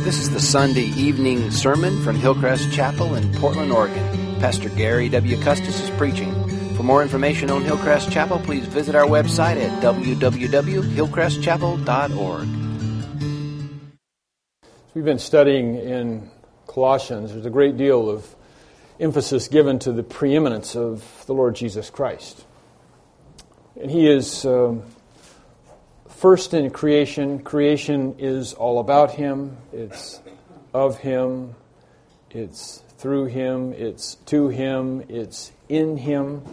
This is the Sunday evening sermon from Hillcrest Chapel in Portland, Oregon. Pastor Gary W. Custis is preaching. For more information on Hillcrest Chapel, please visit our website at www.hillcrestchapel.org. We've been studying in Colossians. There's a great deal of emphasis given to the preeminence of the Lord Jesus Christ. And He is first in creation. Creation is all about Him. It's of Him. It's through Him. It's to Him. It's in Him.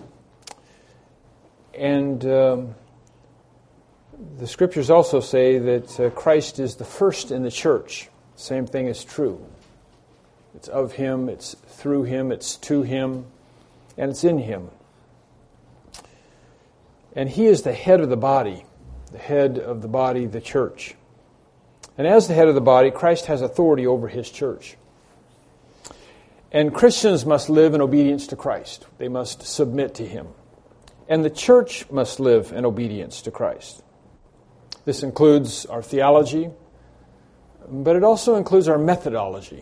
And the Scriptures also say that Christ is the first in the church. Same thing is true. It's of Him. It's through Him. It's to Him. And it's in Him. And He is the head of the body. The head of the body, the church. And as the head of the body, Christ has authority over His church. And Christians must live in obedience to Christ. They must submit to Him. And the church must live in obedience to Christ. This includes our theology, but it also includes our methodology.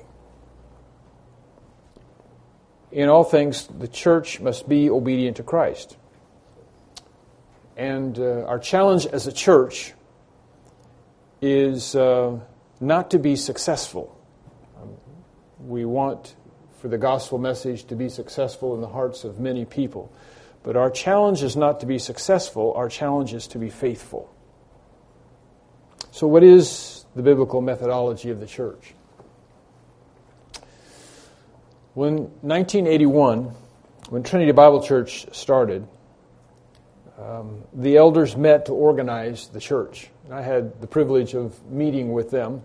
In all things, the church must be obedient to Christ. And our challenge as a church is not to be successful. We want for the gospel message to be successful in the hearts of many people. But our challenge is not to be successful. Our challenge is to be faithful. So what is the biblical methodology of the church? When 1981, when Trinity Bible Church started, the elders met to organize the church. I had the privilege of meeting with them.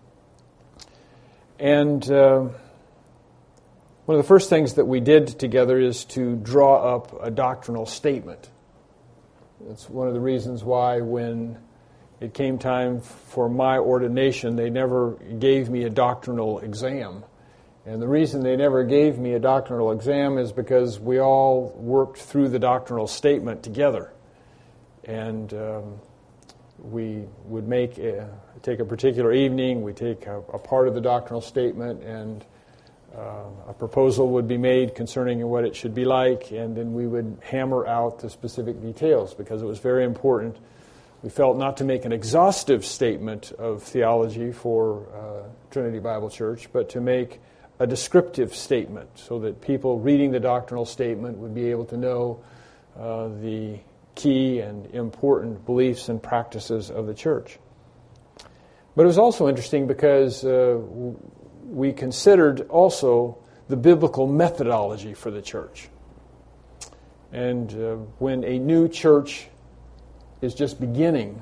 And one of the first things that we did together is to draw up a doctrinal statement. That's one of the reasons why when it came time for my ordination, they never gave me a doctrinal exam. And the reason they never gave me a doctrinal exam is because we all worked through the doctrinal statement together. And we would take a particular evening, we take a part of the doctrinal statement, and a proposal would be made concerning what it should be like, and then we would hammer out the specific details because it was very important. We felt not to make an exhaustive statement of theology for Trinity Bible Church, but to make a descriptive statement so that people reading the doctrinal statement would be able to know the key and important beliefs and practices of the church. But it was also interesting because we considered also the biblical methodology for the church. And when a new church is just beginning,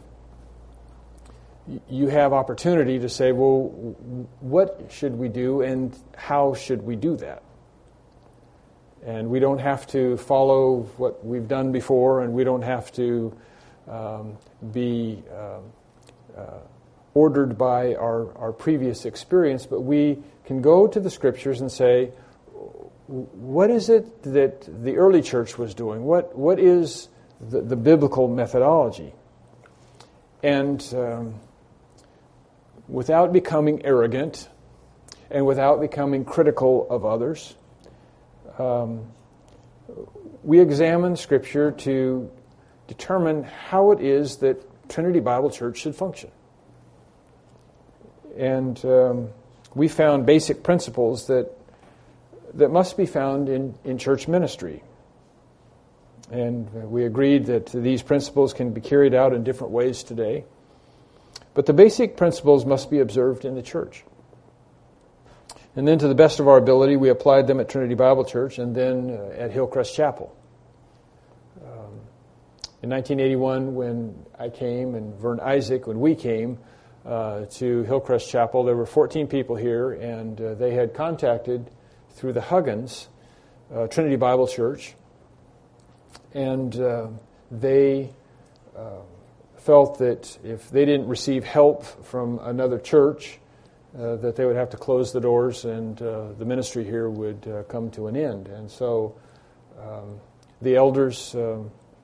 you have opportunity to say, well, what should we do and how should we do that? And we don't have to follow what we've done before, and we don't have to be ordered by our previous experience, but we can go to the Scriptures and say, what is it that the early church was doing? What is the biblical methodology? And without becoming arrogant and without becoming critical of others, we examine Scripture to determine how it is that Trinity Bible Church should function. And we found basic principles that must be found in church ministry. And we agreed that these principles can be carried out in different ways today. But the basic principles must be observed in the church. And then to the best of our ability, we applied them at Trinity Bible Church and then at Hillcrest Chapel. In 1981, when I came, and Vern Isaac, when we came to Hillcrest Chapel, there were 14 people here, and they had contacted through the Huggins Trinity Bible Church, and they felt that if they didn't receive help from another church, that they would have to close the doors and the ministry here would come to an end. And so the elders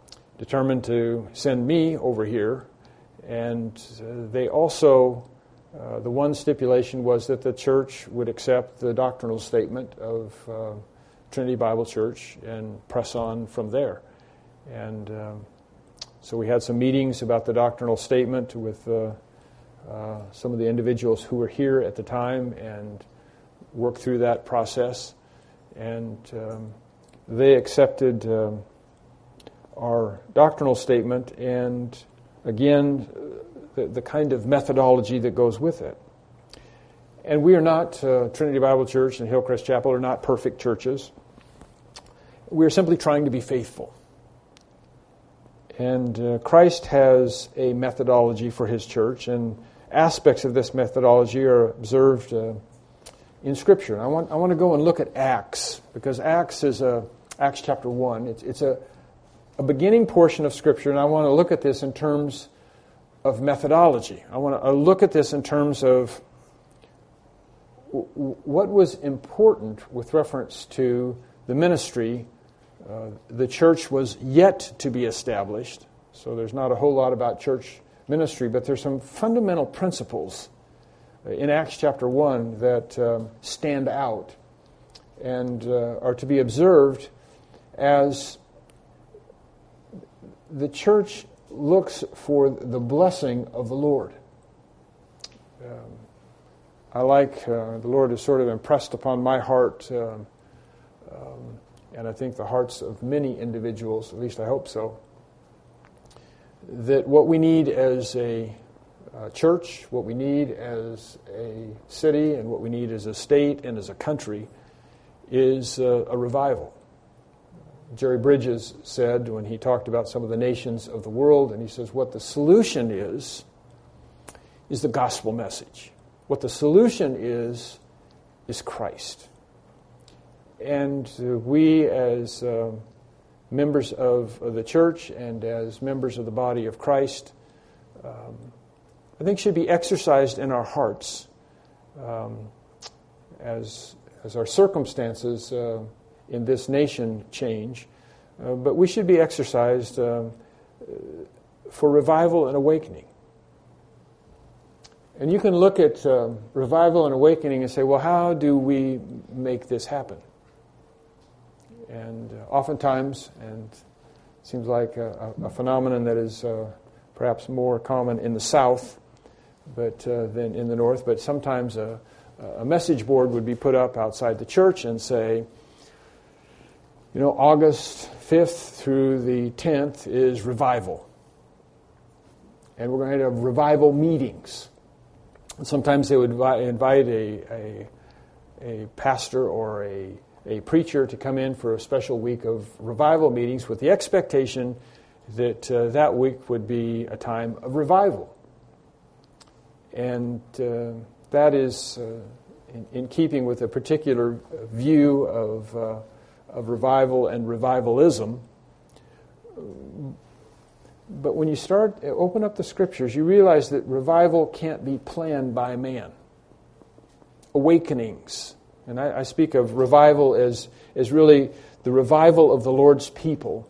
determined to send me over here, and they also The one stipulation was that the church would accept the doctrinal statement of Trinity Bible Church and press on from there. And so we had some meetings about the doctrinal statement with some of the individuals who were here at the time and worked through that process. And they accepted our doctrinal statement and, again, the kind of methodology that goes with it. And we are not, Trinity Bible Church and Hillcrest Chapel are not perfect churches. We're simply trying to be faithful. And Christ has a methodology for His church, and aspects of this methodology are observed in Scripture. I want to go and look at Acts, because Acts is Acts chapter 1. It's a beginning portion of Scripture, and I want to look at this in terms of methodology. I want to look at this in terms of what was important with reference to the ministry. The church was yet to be established, so there's not a whole lot about church ministry, but there's some fundamental principles in Acts chapter 1 that stand out and are to be observed as the church looks for the blessing of the Lord. I like, the Lord has sort of impressed upon my heart, and I think the hearts of many individuals, at least I hope so, that what we need as a church, what we need as a city, and what we need as a state and as a country is a revival. Jerry Bridges said when he talked about some of the nations of the world, and he says what the solution is the gospel message. What the solution is Christ. And we as members of the church and as members of the body of Christ, I think should be exercised in our hearts as our circumstances in this nation change. But we should be exercised for revival and awakening. And you can look at revival and awakening and say, well, how do we make this happen? And oftentimes, and it seems like a phenomenon that is perhaps more common in the South than in the North, but sometimes a message board would be put up outside the church and say, August 5th through the 10th is revival. And we're going to have revival meetings. And sometimes they would invite a pastor or a preacher to come in for a special week of revival meetings with the expectation that that week would be a time of revival. And that is in keeping with a particular view of revival and revivalism. But when you open up the Scriptures, you realize that revival can't be planned by man. Awakenings. And I speak of revival as really the revival of the Lord's people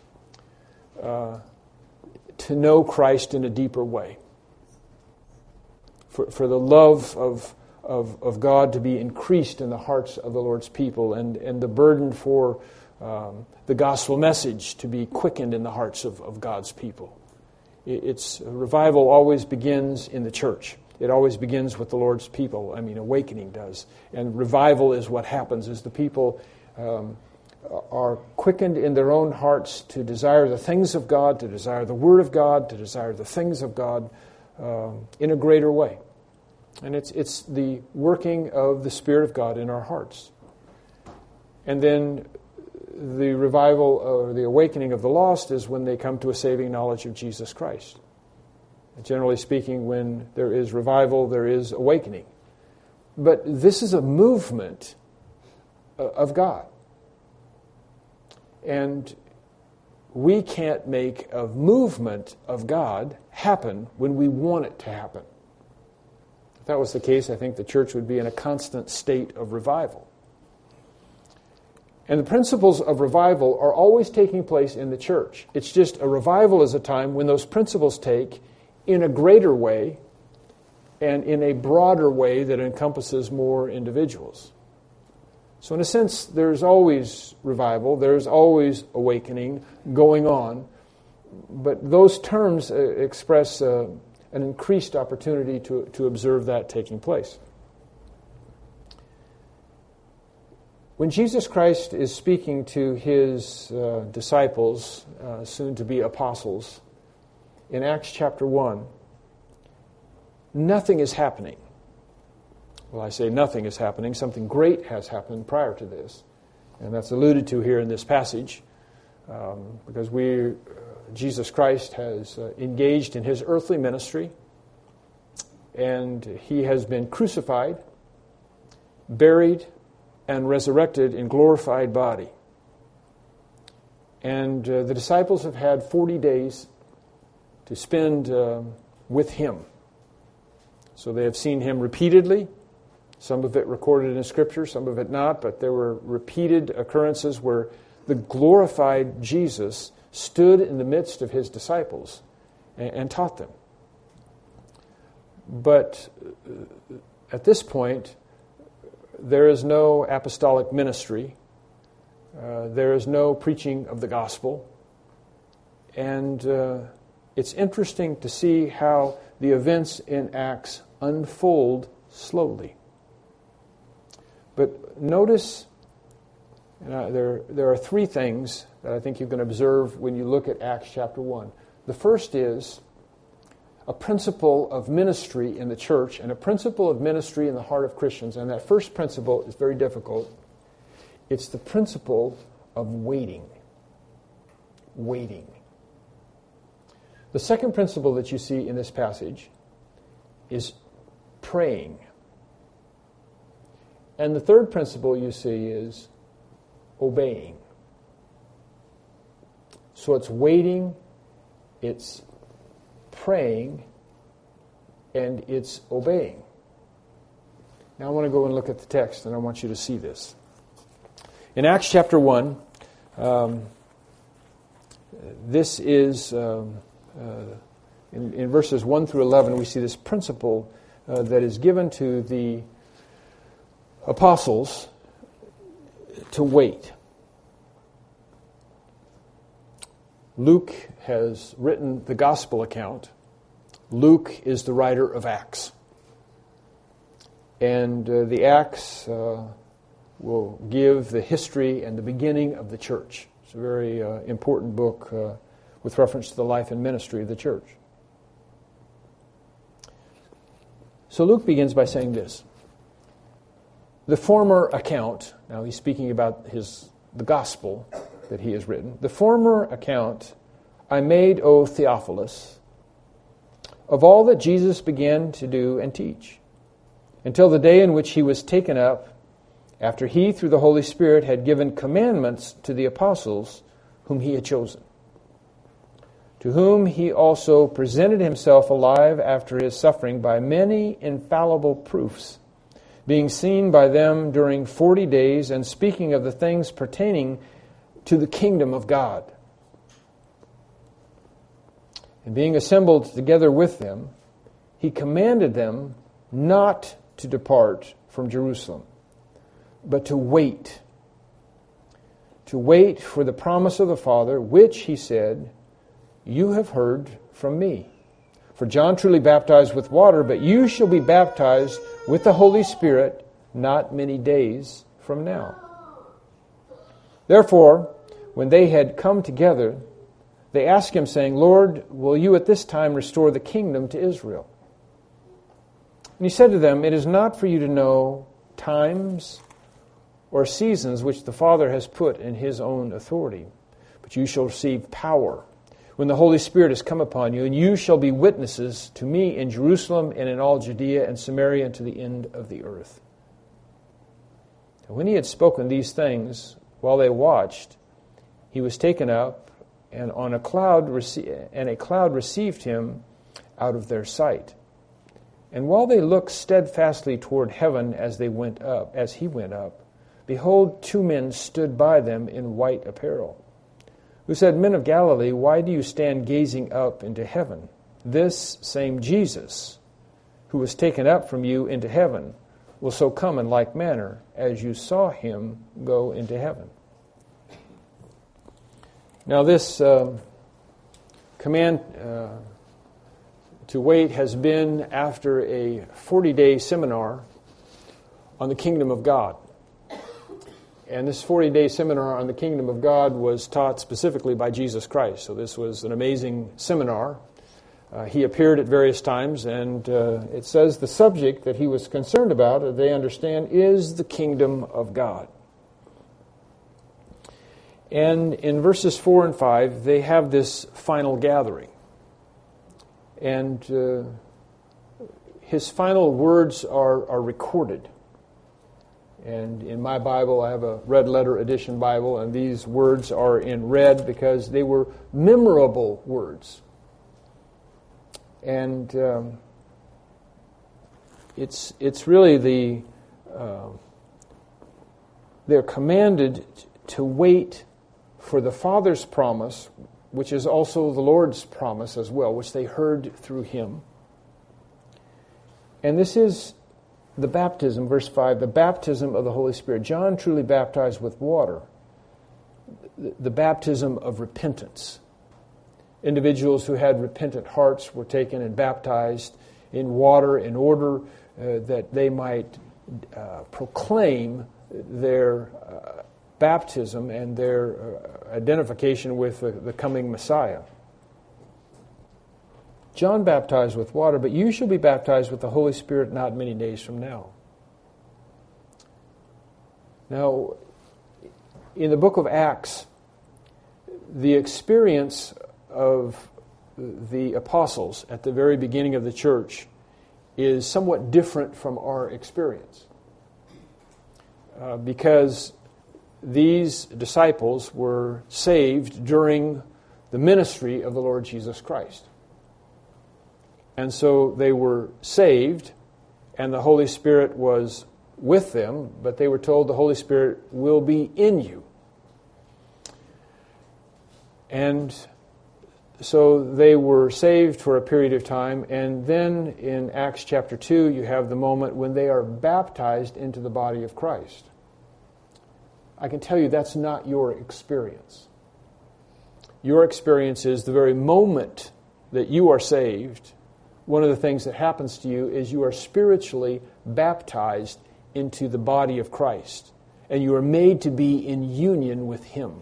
to know Christ in a deeper way. For the love of God to be increased in the hearts of the Lord's people, and the burden for the gospel message to be quickened in the hearts of God's people. Revival always begins in the church. It always begins with the Lord's people. Awakening does. And revival is what happens as the people are quickened in their own hearts to desire the things of God, to desire the Word of God, to desire the things of God in a greater way. And it's the working of the Spirit of God in our hearts. And then the revival or the awakening of the lost is when they come to a saving knowledge of Jesus Christ. Generally speaking, when there is revival, there is awakening. But this is a movement of God. And we can't make a movement of God happen when we want it to happen. If that was the case, I think the church would be in a constant state of revival. And the principles of revival are always taking place in the church. It's just a revival is a time when those principles take in a greater way and in a broader way that encompasses more individuals. So in a sense, there's always revival, there's always awakening going on, but those terms express an increased opportunity to observe that taking place. When Jesus Christ is speaking to his disciples, soon to be apostles, in Acts chapter 1, nothing is happening. Well, I say nothing is happening. Something great has happened prior to this. And that's alluded to here in this passage, because Jesus Christ has engaged in his earthly ministry, and he has been crucified, buried, and resurrected in glorified body. And the disciples have had 40 days to spend with him. So they have seen him repeatedly, some of it recorded in Scripture, some of it not, but there were repeated occurrences where the glorified Jesus stood in the midst of his disciples and taught them. But at this point, there is no apostolic ministry. There is no preaching of the gospel. And it's interesting to see how the events in Acts unfold slowly. But notice there are three things that I think you can observe when you look at Acts chapter 1. The first is a principle of ministry in the church and a principle of ministry in the heart of Christians. And that first principle is very difficult. It's the principle of waiting. Waiting. The second principle that you see in this passage is praying. And the third principle you see is obeying. So it's waiting, it's praying, and it's obeying. Now I want to go and look at the text, and I want you to see this. In Acts chapter 1, this is, in verses 1 through 11, we see this principle that is given to the apostles to wait. Luke has written the gospel account. Luke is the writer of Acts. And the Acts will give the history and the beginning of the church. It's a very important book with reference to the life and ministry of the church. So Luke begins by saying this. The former account, now he's speaking about the gospel that he has written. The former account I made, O Theophilus, of all that Jesus began to do and teach, until the day in which he was taken up, after he, through the Holy Spirit, had given commandments to the apostles whom he had chosen, to whom he also presented himself alive after his suffering by many infallible proofs, being seen by them during 40 days, and speaking of the things pertaining to the kingdom of God. And being assembled together with them, he commanded them not to depart from Jerusalem, but to wait for the promise of the Father, which, he said, you have heard from me. For John truly baptized with water, but you shall be baptized with the Holy Spirit not many days from now. Therefore, when they had come together, they asked him, saying, Lord, will you at this time restore the kingdom to Israel? And he said to them, it is not for you to know times or seasons which the Father has put in his own authority, but you shall receive power when the Holy Spirit has come upon you, and you shall be witnesses to me in Jerusalem and in all Judea and Samaria and to the end of the earth. And when he had spoken these things, while they watched, he was taken up, and a cloud received him out of their sight. And while they looked steadfastly toward heaven as he went up, behold, two men stood by them in white apparel, who said, Men of Galilee, why do you stand gazing up into heaven? This same Jesus, who who was taken up from you into heaven, will so come in like manner as you saw him go into heaven. Now this command to wait has been after a 40-day seminar on the kingdom of God. And this 40-day seminar on the kingdom of God was taught specifically by Jesus Christ. So this was an amazing seminar. He appeared at various times, and it says the subject that he was concerned about, they understand, is the kingdom of God. And in verses 4 and 5, they have this final gathering. And his final words are recorded. And in my Bible, I have a red letter edition Bible, and these words are in red because they were memorable words. And it's really they're commanded to wait for the Father's promise, which is also the Lord's promise as well, which they heard through him. And this is the baptism, verse 5, the baptism of the Holy Spirit. John truly baptized with water, the baptism of repentance. Individuals who had repentant hearts were taken and baptized in water in order that they might proclaim their baptism and their identification with the coming Messiah. John baptized with water, but you shall be baptized with the Holy Spirit not many days from now. Now, in the book of Acts, the experience of the apostles at the very beginning of the church is somewhat different from our experience. Because these disciples were saved during the ministry of the Lord Jesus Christ. And so they were saved, and the Holy Spirit was with them, but they were told the Holy Spirit will be in you. And so they were saved for a period of time, and then in Acts chapter 2, you have the moment when they are baptized into the body of Christ. I can tell you that's not your experience. Your experience is the very moment that you are saved, one of the things that happens to you is you are spiritually baptized into the body of Christ, and you are made to be in union with Him.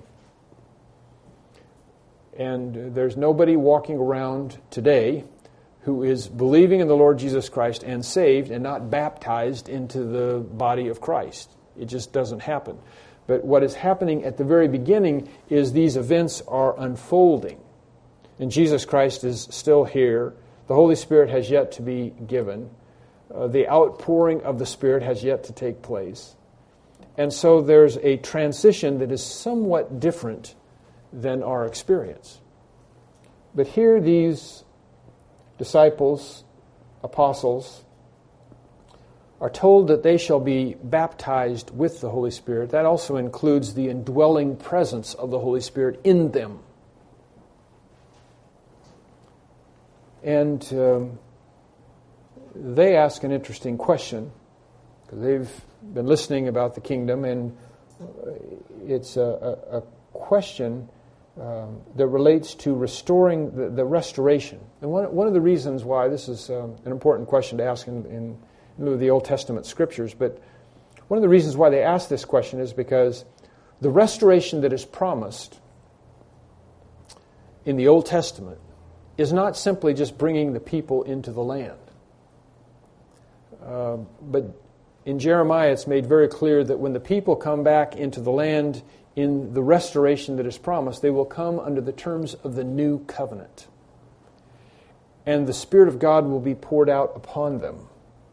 And there's nobody walking around today who is believing in the Lord Jesus Christ and saved and not baptized into the body of Christ. It just doesn't happen. But what is happening at the very beginning is these events are unfolding. And Jesus Christ is still here. The Holy Spirit has yet to be given. The outpouring of the Spirit has yet to take place. And so there's a transition that is somewhat different than our experience. But here these disciples, apostles, are told that they shall be baptized with the Holy Spirit. That also includes the indwelling presence of the Holy Spirit in them. And they ask an interesting question, because they've been listening about the kingdom, and it's a question that relates to restoring the restoration. And one of the reasons why this is an important question to ask in the Old Testament scriptures, but one of the reasons why they ask this question is because the restoration that is promised in the Old Testament is not simply just bringing the people into the land. But in Jeremiah it's made very clear that when the people come back into the land in the restoration that is promised, they will come under the terms of the new covenant. And the Spirit of God will be poured out upon them.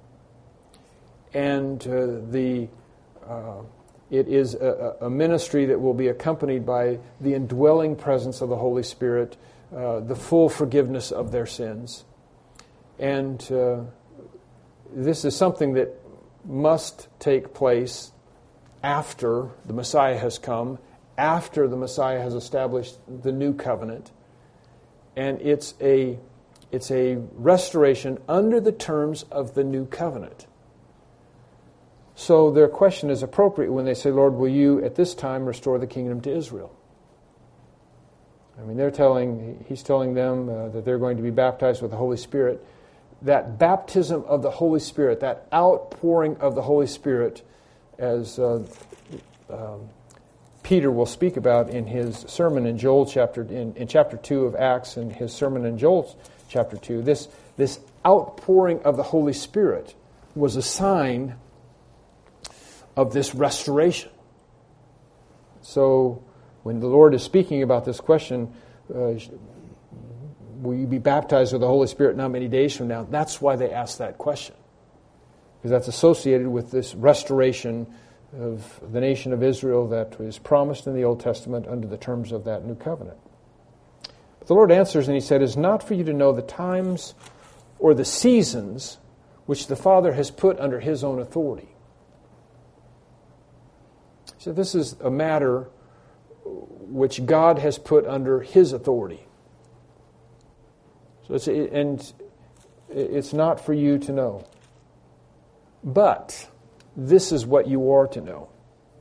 And it is a ministry that will be accompanied by the indwelling presence of the Holy Spirit, the full forgiveness of their sins. And this is something that must take place after the Messiah has come, after the Messiah has established the new covenant. And it's a It's a restoration under the terms of the new covenant. So their question is appropriate when they say, Lord, will you at this time restore the kingdom to Israel? I mean, he's telling them that they're going to be baptized with the Holy Spirit. That baptism of the Holy Spirit, that outpouring of the Holy Spirit, as Peter will speak about in his sermon in in chapter 2 of Acts, and his sermon in Joel chapter 2, this outpouring of the Holy Spirit was a sign of this restoration. So when the Lord is speaking about this question, will you be baptized with the Holy Spirit not many days from now? That's why they ask that question. Because that's associated with this restoration of the nation of Israel that was promised in the Old Testament under the terms of that new covenant. But the Lord answers and He said, "It is not for you to know the times or the seasons which the Father has put under His own authority." So this is a matter which God has put under His authority. So it's not for you to know. But this is what you are to know.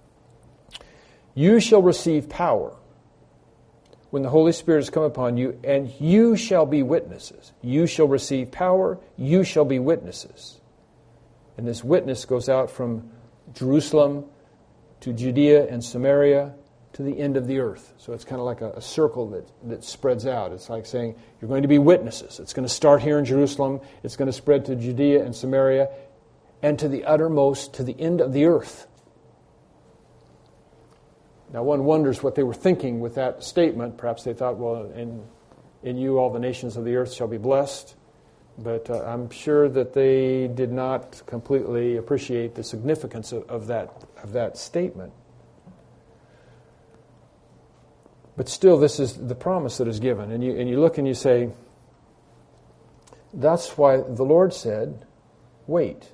You shall receive power when the Holy Spirit has come upon you, and you shall be witnesses. You shall receive power, you shall be witnesses. And this witness goes out from Jerusalem to Judea and Samaria to the end of the earth. So it's kind of like a circle that spreads out. It's like saying, you're going to be witnesses. It's going to start here in Jerusalem. It's going to spread to Judea and Samaria and to the uttermost, to the end of the earth. Now one wonders what they were thinking with that statement. Perhaps they thought, well, in you all the nations of the earth shall be blessed. But I'm sure that they did not completely appreciate the significance of that statement. But still, this is the promise that is given. And you look and you say, that's why the Lord said, wait.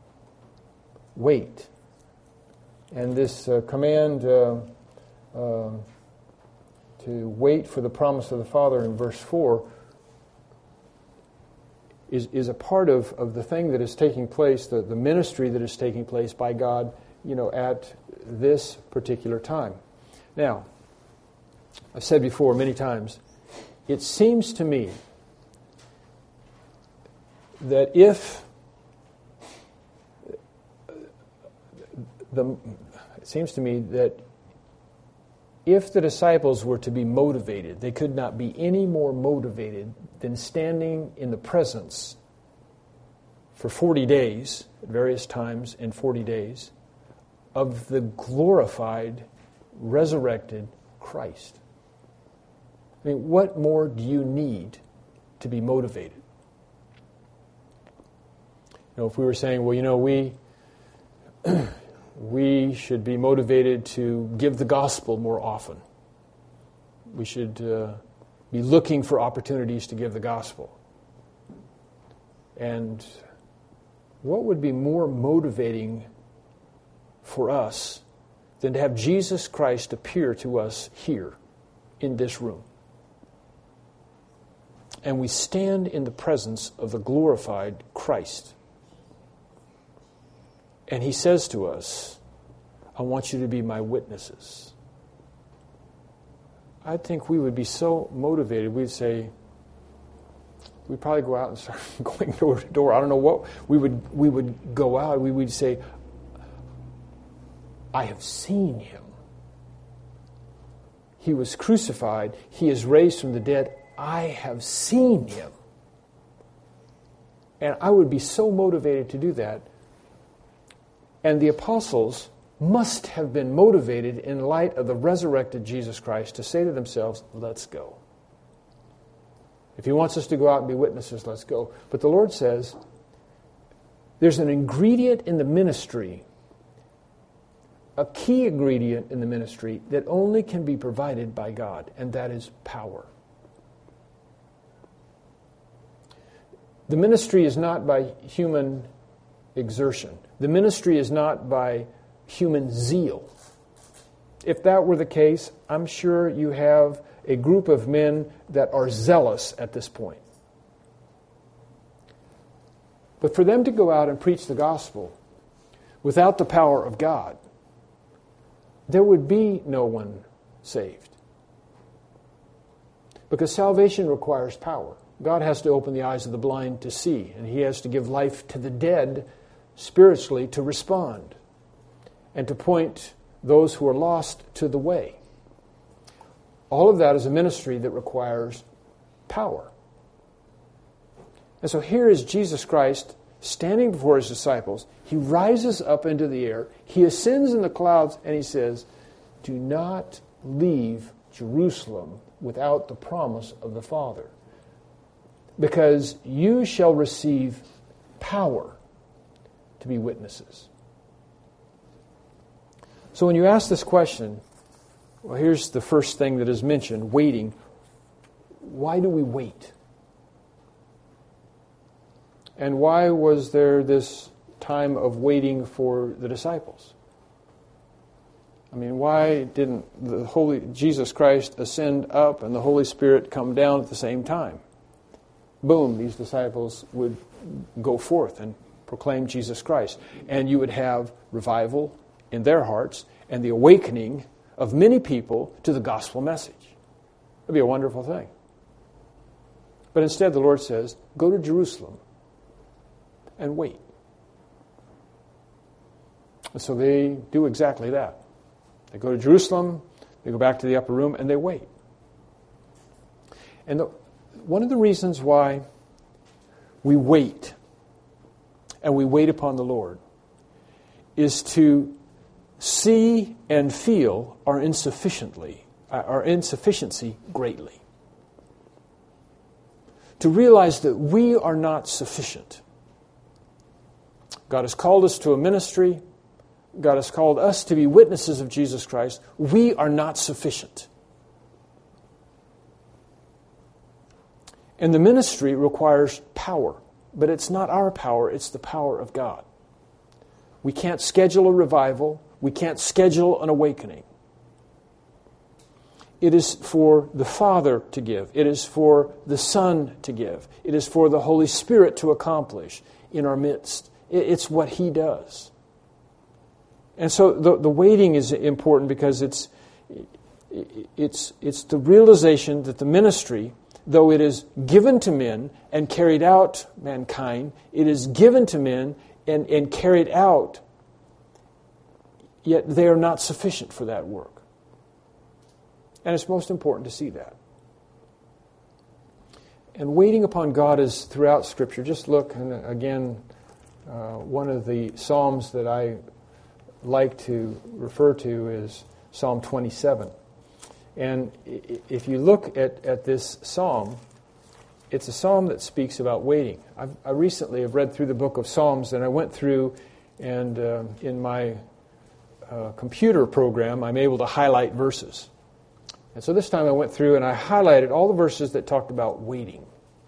Wait. And this command to wait for the promise of the Father in verse 4 is a part of the thing that is taking place, the ministry that is taking place by God, at this particular time. Now, I've said before many times, it seems to me that if the disciples were to be motivated, they could not be any more motivated than standing in the presence for 40 days, at various times in 40 days, of the glorified, resurrected Christ. I mean, what more do you need to be motivated? If we were saying, well, we should be motivated to give the gospel more often. We should be looking for opportunities to give the gospel. And what would be more motivating for us than to have Jesus Christ appear to us here in this room? And we stand in the presence of the glorified Christ. And He says to us, I want you to be my witnesses. I think we would be so motivated, we'd probably go out and start going door to door. I don't know what, we would go out, we would say, I have seen Him. He was crucified, He is raised from the dead, I have seen Him. And I would be so motivated to do that. And the apostles must have been motivated in light of the resurrected Jesus Christ to say to themselves, let's go. If He wants us to go out and be witnesses, let's go. But the Lord says, there's an ingredient in the ministry, a key ingredient in the ministry that only can be provided by God, and that is power. The ministry is not by human exertion. The ministry is not by human zeal. If that were the case, I'm sure you have a group of men that are zealous at this point. But for them to go out and preach the gospel without the power of God, there would be no one saved. Because salvation requires power. God has to open the eyes of the blind to see, and He has to give life to the dead spiritually to respond, and to point those who are lost to the way. All of that is a ministry that requires power. And so here is Jesus Christ standing before His disciples. He rises up into the air. He ascends in the clouds, and He says, "Do not leave Jerusalem without the promise of the Father, because you shall receive power to be witnesses." So when you ask this question, well, here's the first thing that is mentioned, waiting. Why do we wait? And why was there this time of waiting for the disciples? I mean, why didn't Jesus Christ ascend up and the Holy Spirit come down at the same time? Boom, these disciples would go forth and proclaim Jesus Christ. And you would have revival in their hearts and the awakening of many people to the gospel message. It would be a wonderful thing. But instead the Lord says, go to Jerusalem and wait. And so they do exactly that. They go to Jerusalem, they go back to the upper room, and they wait. And one of the reasons why we wait, and we wait upon the Lord, is to see and feel our insufficiency greatly. To realize that we are not sufficient. God has called us to a ministry. God has called us to be witnesses of Jesus Christ. We are not sufficient. And the ministry requires power. But it's not our power, it's the power of God. We can't schedule a revival. We can't schedule an awakening. It is for the Father to give. It is for the Son to give. It is for the Holy Spirit to accomplish in our midst. It's what He does. And so the waiting is important because it's the realization that the ministry, though it is given to men and carried out mankind, it is given to men and carried out, yet they are not sufficient for that work. And it's most important to see that. And waiting upon God is throughout Scripture. Just look, and again, one of the Psalms that I like to refer to is Psalm 27. And if you look at this psalm, it's a psalm that speaks about waiting. I recently have read through the book of Psalms, and I went through, and in my computer program, I'm able to highlight verses. And so this time I went through and I highlighted all the verses that talked about waiting.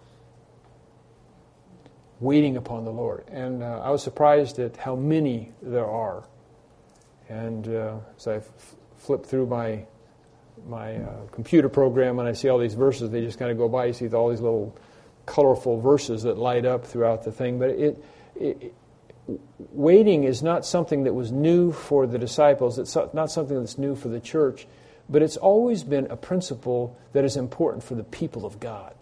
Waiting upon the Lord. And I was surprised at how many there are. And as I flip through my computer program and I see all these verses, they just kind of go by. You see all these little colorful verses that light up throughout the thing. But waiting is not something that was new for the disciples. It's not something that's new for the church. But it's always been a principle that is important for the people of God.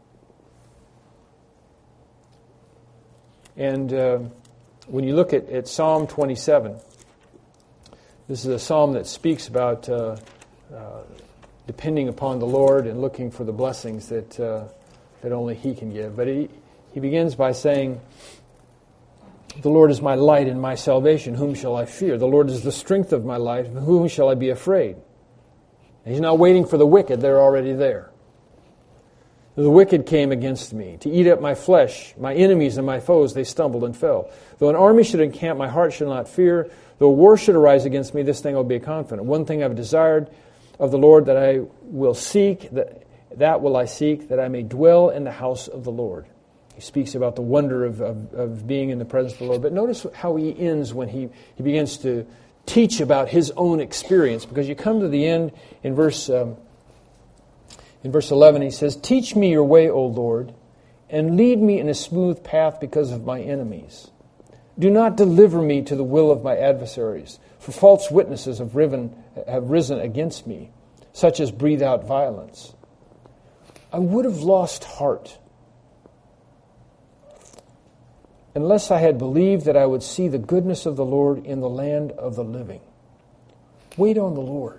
And when you look at Psalm 27, this is a psalm that speaks about depending upon the Lord and looking for the blessings that only He can give. But he begins by saying, "The Lord is my light and my salvation. Whom shall I fear? The Lord is the strength of my life. Whom shall I be afraid?" And He's not waiting for the wicked. They're already there. "The wicked came against me to eat up my flesh. My enemies and my foes, they stumbled and fell. Though an army should encamp, my heart shall not fear. Though war should arise against me, this thing I will be confident. One thing I have desired of the Lord that I will seek, that will I seek, that I may dwell in the house of the Lord." He speaks about the wonder of being in the presence of the Lord. But notice how he ends when he begins to teach about his own experience. Because you come to the end in verse 11, he says, "Teach me your way, O Lord. and lead me in a smooth path because of my enemies. Do not deliver me to the will of my adversaries, for false witnesses have risen against me, such as breathe out violence. I would have lost heart unless I had believed that I would see the goodness of the Lord in the land of the living. Wait on the Lord.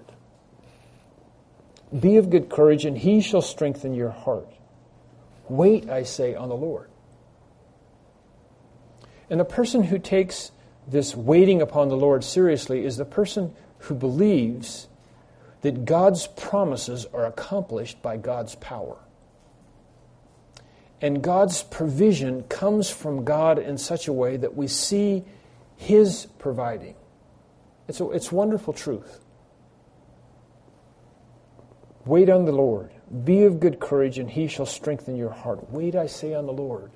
Be of good courage, and he shall strengthen your heart. Wait, I say, on the Lord. And the person who takes this waiting upon the Lord seriously is the person who believes that God's promises are accomplished by God's power. And God's provision comes from God in such a way that we see His providing. It's wonderful truth. Wait on the Lord. Be of good courage, and He shall strengthen your heart. Wait, I say, on the Lord.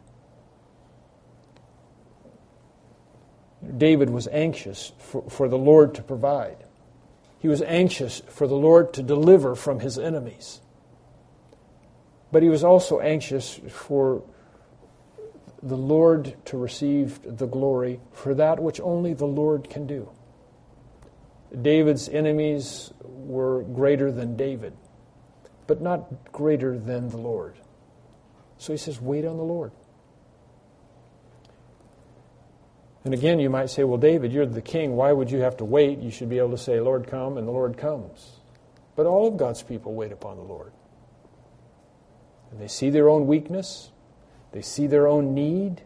David was anxious for the Lord to provide. He was anxious for the Lord to deliver from his enemies. But he was also anxious for the Lord to receive the glory for that which only the Lord can do. David's enemies were greater than David, but not greater than the Lord. So he says, wait on the Lord. And again, you might say, well, David, you're the king. Why would you have to wait? You should be able to say, Lord, come, and the Lord comes. But all of God's people wait upon the Lord. And they see their own weakness. They see their own need.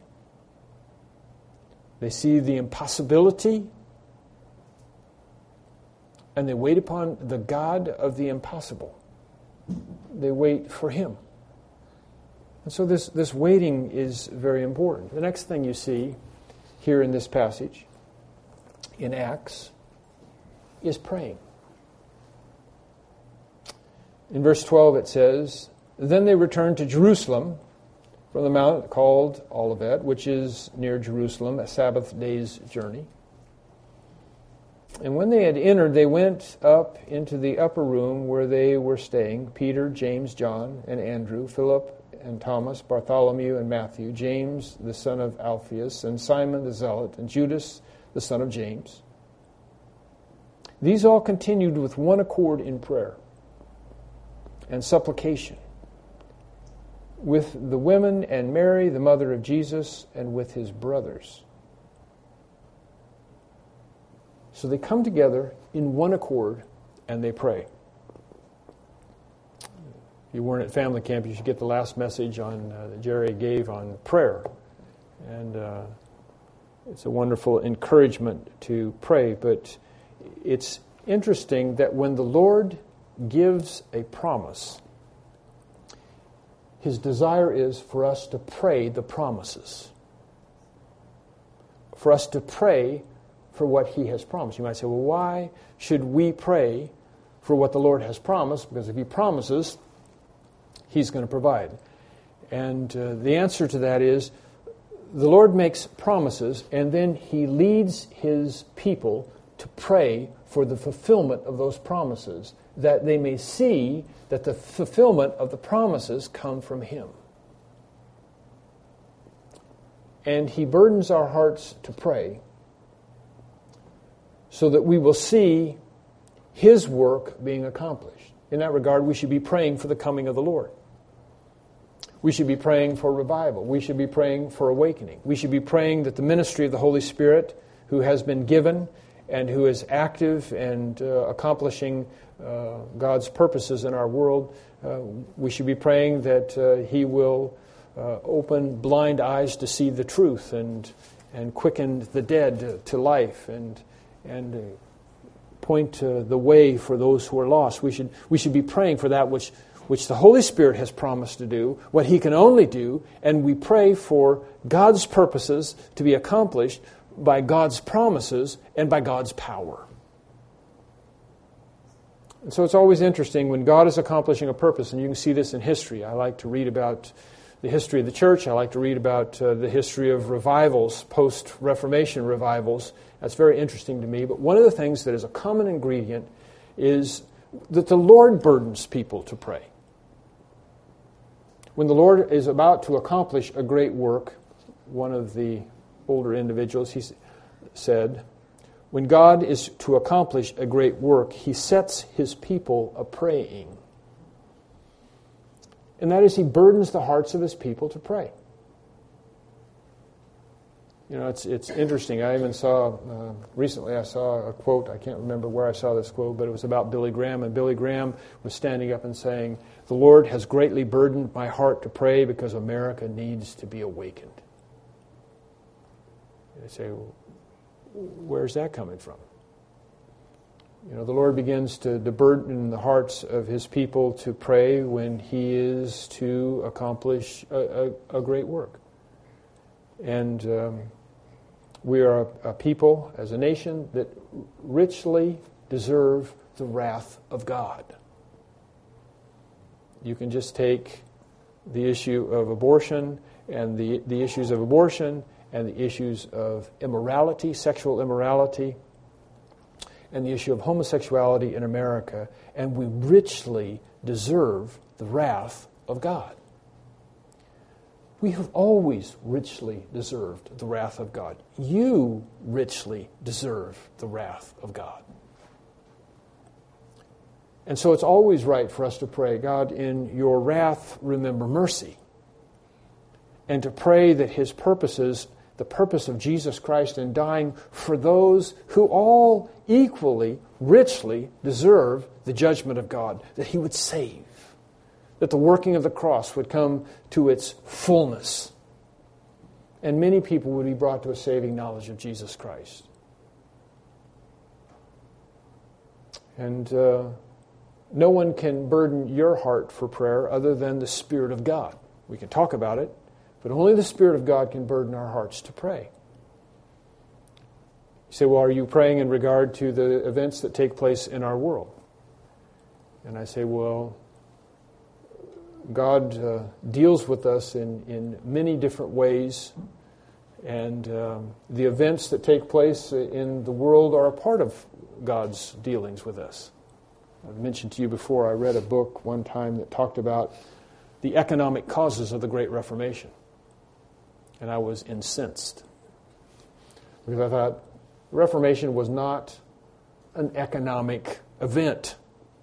They see the impossibility. And they wait upon the God of the impossible. They wait for Him. And so this waiting is very important. The next thing you see here in this passage, in Acts, is praying. In verse 12 it says, Then they returned to Jerusalem from the mount called Olivet, which is near Jerusalem, a Sabbath day's journey. And when they had entered, they went up into the upper room where they were staying, Peter, James, John, and Andrew, Philip, and Thomas, Bartholomew and Matthew, James the son of Alphaeus, and Simon the Zealot, and Judas the son of James. These all continued with one accord in prayer and supplication, with the women and Mary, the mother of Jesus, and with his brothers. So they come together in one accord and they pray. If you weren't at family camp, you should get the last message that Jerry gave on prayer. And it's a wonderful encouragement to pray. But it's interesting that when the Lord gives a promise, His desire is for us to pray the promises. For us to pray for what He has promised. You might say, well, why should we pray for what the Lord has promised? Because if He promises, He's going to provide. And the answer to that is, the Lord makes promises, and then He leads His people to pray for the fulfillment of those promises, that they may see that the fulfillment of the promises come from Him. And He burdens our hearts to pray so that we will see His work being accomplished. In that regard, we should be praying for the coming of the Lord. We should be praying for revival. We should be praying for awakening. We should be praying that the ministry of the Holy Spirit, who has been given and who is active and accomplishing God's purposes in our world, we should be praying that He will open blind eyes to see the truth and quicken the dead to life and point to the way for those who are lost. We should be praying for that which the Holy Spirit has promised to do, what He can only do, and we pray for God's purposes to be accomplished by God's promises and by God's power. And so it's always interesting when God is accomplishing a purpose, and you can see this in history. I like to read about the history of the church. I like to read about the history of revivals, post-Reformation revivals. That's very interesting to me. But one of the things that is a common ingredient is that the Lord burdens people to pray. When the Lord is about to accomplish a great work, one of the older individuals, he said, when God is to accomplish a great work, He sets His people a-praying. And that is, He burdens the hearts of His people to pray. You know, it's interesting. I even saw, recently I saw a quote, I can't remember where I saw this quote, but it was about Billy Graham, and Billy Graham was standing up and saying, "The Lord has greatly burdened my heart to pray because America needs to be awakened." You say, well, where's that coming from? You know, the Lord begins to burden the hearts of His people to pray when He is to accomplish a great work. And we are a people, as a nation, that richly deserve the wrath of God. You can just take the issue of abortion and the issues of abortion and the issues of immorality, sexual immorality, and the issue of homosexuality in America, and we richly deserve the wrath of God. We have always richly deserved the wrath of God. You richly deserve the wrath of God. And so it's always right for us to pray, God, in your wrath, remember mercy. And to pray that His purposes, the purpose of Jesus Christ in dying for those who all equally, richly deserve the judgment of God, that He would save. That the working of the cross would come to its fullness. And many people would be brought to a saving knowledge of Jesus Christ. And no one can burden your heart for prayer other than the Spirit of God. We can talk about it, but only the Spirit of God can burden our hearts to pray. You say, well, are you praying in regard to the events that take place in our world? And I say, well, God deals with us in many different ways, and the events that take place in the world are a part of God's dealings with us. I've mentioned to you before, I read a book one time that talked about the economic causes of the Great Reformation, and I was incensed because I thought the Reformation was not an economic event.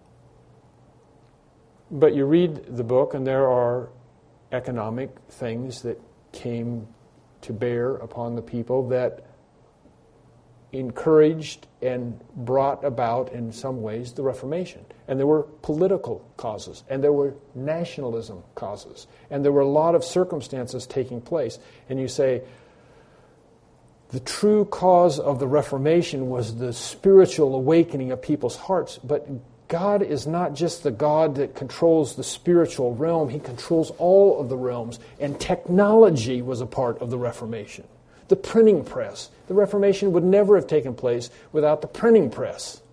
But you read the book, and there are economic things that came to bear upon the people that encouraged and brought about, in some ways, the Reformation. And there were political causes, and there were nationalism causes, and there were a lot of circumstances taking place. And you say, the true cause of the Reformation was the spiritual awakening of people's hearts, but God is not just the God that controls the spiritual realm. He controls all of the realms. And technology was a part of the Reformation. The printing press. The Reformation would never have taken place without the printing press.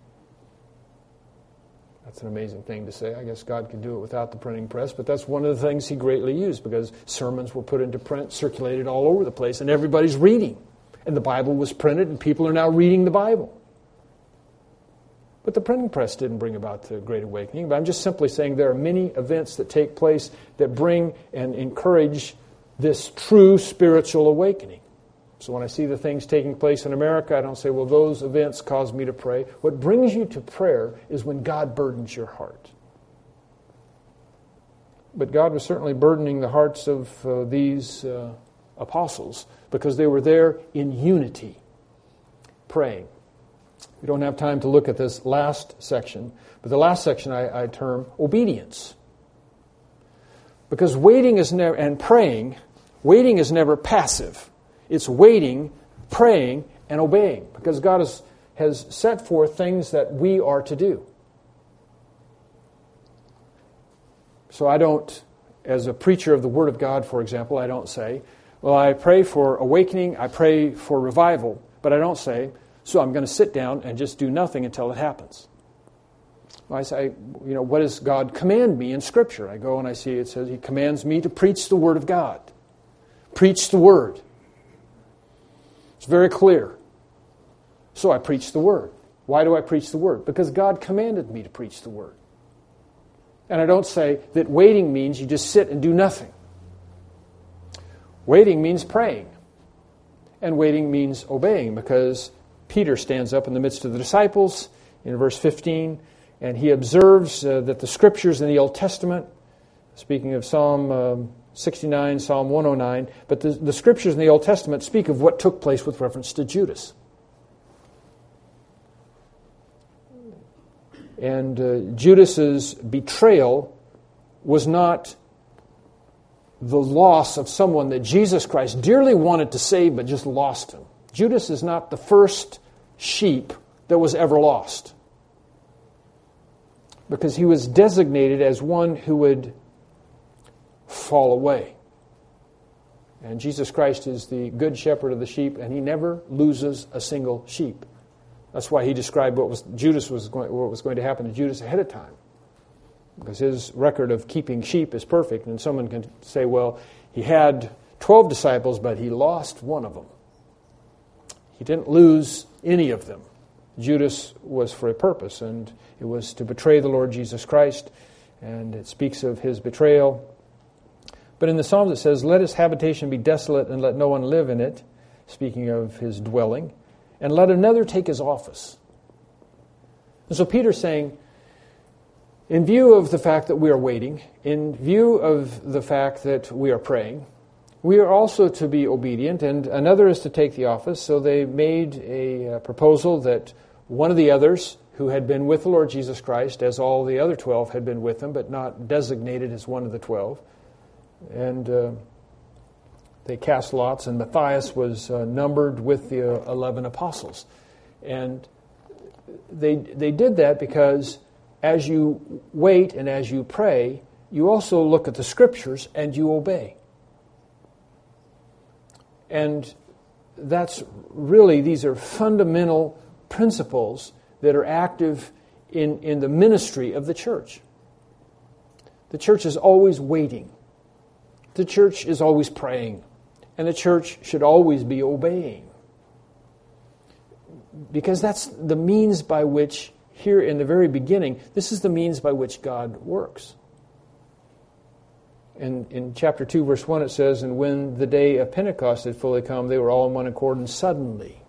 That's an amazing thing to say. I guess God can do it without the printing press, but that's one of the things He greatly used, because sermons were put into print, circulated all over the place, and everybody's reading. And the Bible was printed, and people are now reading the Bible. But the printing press didn't bring about the Great Awakening. But I'm just simply saying there are many events that take place that bring and encourage this true spiritual awakening. So when I see the things taking place in America, I don't say, well, those events cause me to pray. What brings you to prayer is when God burdens your heart. But God was certainly burdening the hearts of these apostles, because they were there in unity, praying. We don't have time to look at this last section, but the last section I term obedience. Because waiting is never, and praying, waiting is never passive. It's waiting, praying, and obeying, because God has set forth things that we are to do. So I don't, as a preacher of the Word of God, for example, I don't say, well, I pray for awakening, I pray for revival, but I don't say, so I'm going to sit down and just do nothing until it happens. I say, what does God command me in Scripture? I go and I see it says He commands me to preach the Word of God. Preach the Word. It's very clear. So I preach the Word. Why do I preach the Word? Because God commanded me to preach the Word. And I don't say that waiting means you just sit and do nothing. Waiting means praying. And waiting means obeying, because Peter stands up in the midst of the disciples in verse 15, and he observes that the Scriptures in the Old Testament, speaking of Psalm 69, Psalm 109, but the Scriptures in the Old Testament speak of what took place with reference to Judas. And Judas's betrayal was not the loss of someone that Jesus Christ dearly wanted to save but just lost him. Judas is not the first sheep that was ever lost, because he was designated as one who would fall away. And Jesus Christ is the good shepherd of the sheep, and he never loses a single sheep. That's why he described what was going to happen to Judas ahead of time, because his record of keeping sheep is perfect. And someone can say, well, he had 12 disciples, but he lost one of them. He didn't lose any of them. Judas was for a purpose, and it was to betray the Lord Jesus Christ, and it speaks of his betrayal. But in the Psalms it says, let his habitation be desolate and let no one live in it, speaking of his dwelling, and let another take his office. And so Peter's saying, in view of the fact that we are waiting, in view of the fact that we are praying, we are also to be obedient, and another is to take the office. So they made a proposal that one of the others who had been with the Lord Jesus Christ, as all the other 12 had been with him, but not designated as one of the 12, and they cast lots, and Matthias was numbered with the 11 apostles. And they did that because as you wait and as you pray, you also look at the Scriptures and you obey. And that's really, these are fundamental principles that are active in the ministry of the church. The church is always waiting. The church is always praying. And the church should always be obeying. Because that's the means by which, here in the very beginning, this is the means by which God works. In chapter 2, verse 1, it says, and when the day of Pentecost had fully come, they were all in one accord, and suddenly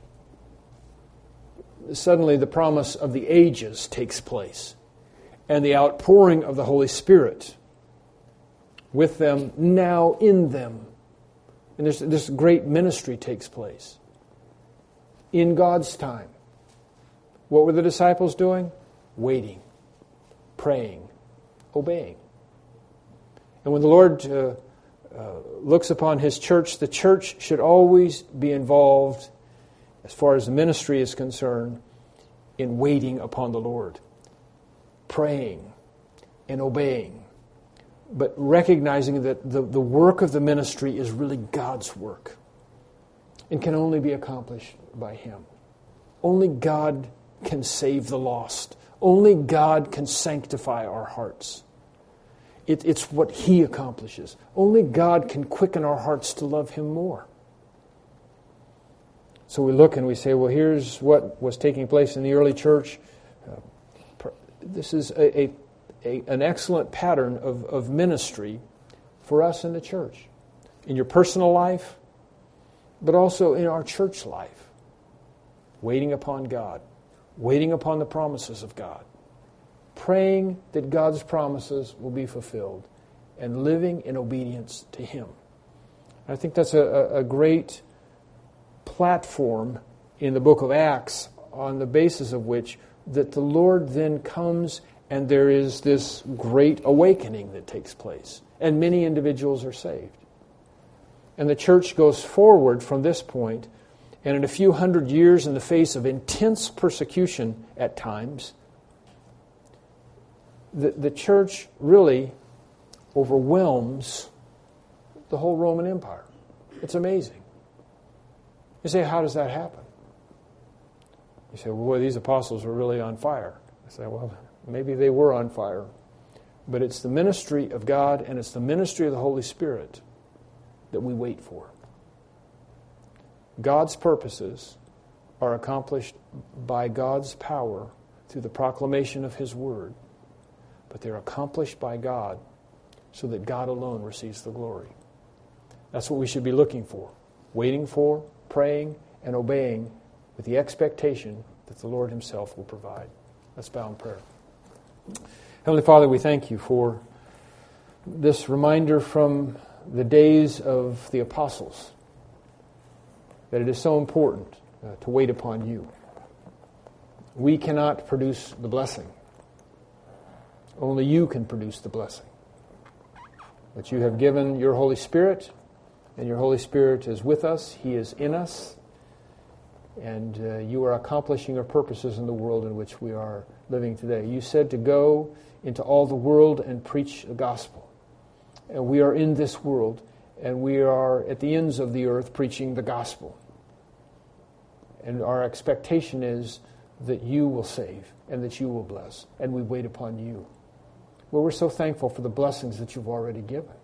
the promise of the ages takes place, and the outpouring of the Holy Spirit with them, now in them. And this great ministry takes place in God's time. What were the disciples doing? Waiting, praying, obeying. And when the Lord looks upon His church, the church should always be involved, as far as the ministry is concerned, in waiting upon the Lord, praying and obeying, but recognizing that the work of the ministry is really God's work and can only be accomplished by Him. Only God can save the lost. Only God can sanctify our hearts. It's what He accomplishes. Only God can quicken our hearts to love Him more. So we look and we say, well, here's what was taking place in the early church. This is an excellent pattern of ministry for us in the church. In your personal life, but also in our church life. Waiting upon God. Waiting upon the promises of God. Praying that God's promises will be fulfilled, and living in obedience to Him. I think that's a great platform in the book of Acts, on the basis of which that the Lord then comes and there is this great awakening that takes place, and many individuals are saved. And the church goes forward from this point, and in a few hundred years, in the face of intense persecution at times, the church really overwhelms the whole Roman Empire. It's amazing. You say, how does that happen? You say, well, boy, these apostles were really on fire. I say, well, maybe they were on fire. But it's the ministry of God and it's the ministry of the Holy Spirit that we wait for. God's purposes are accomplished by God's power through the proclamation of His Word. but they're accomplished by God so that God alone receives the glory. That's what we should be looking for, waiting for, praying, and obeying with the expectation that the Lord Himself will provide. Let's bow in prayer. Heavenly Father, we thank You for this reminder from the days of the apostles that it is so important to wait upon You. We cannot produce the blessing. Only You can produce the blessing. But You have given Your Holy Spirit, and Your Holy Spirit is with us. He is in us. And You are accomplishing Your purposes in the world in which we are living today. You said to go into all the world and preach the gospel. And we are in this world, and we are at the ends of the earth preaching the gospel. And our expectation is that You will save and that You will bless, and we wait upon You. Well, we're so thankful for the blessings that You've already given.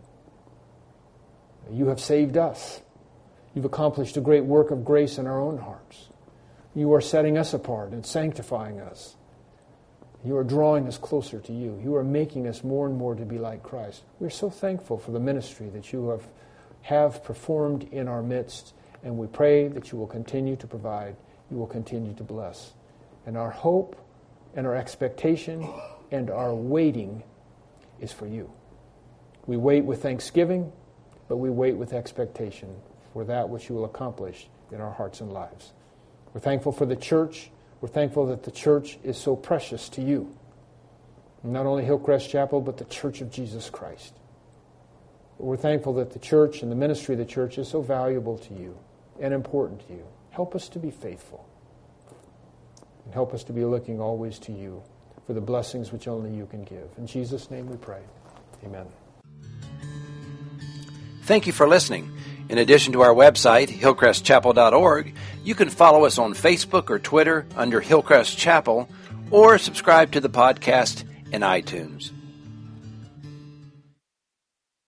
You have saved us. You've accomplished a great work of grace in our own hearts. You are setting us apart and sanctifying us. You are drawing us closer to You. You are making us more and more to be like Christ. We're so thankful for the ministry that You have performed in our midst, and we pray that You will continue to provide, You will continue to bless. And our hope and our expectation and our waiting is for You. We wait with thanksgiving, but we wait with expectation for that which You will accomplish in our hearts and lives. We're thankful for the church. We're thankful that the church is so precious to You. Not only Hillcrest Chapel, but the Church of Jesus Christ. We're thankful that the church and the ministry of the church is so valuable to You and important to You. Help us to be faithful. And help us to be looking always to You for the blessings which only You can give. In Jesus' name we pray. Amen. Thank you for listening. In addition to our website, hillcrestchapel.org, you can follow us on Facebook or Twitter under Hillcrest Chapel, or subscribe to the podcast in iTunes.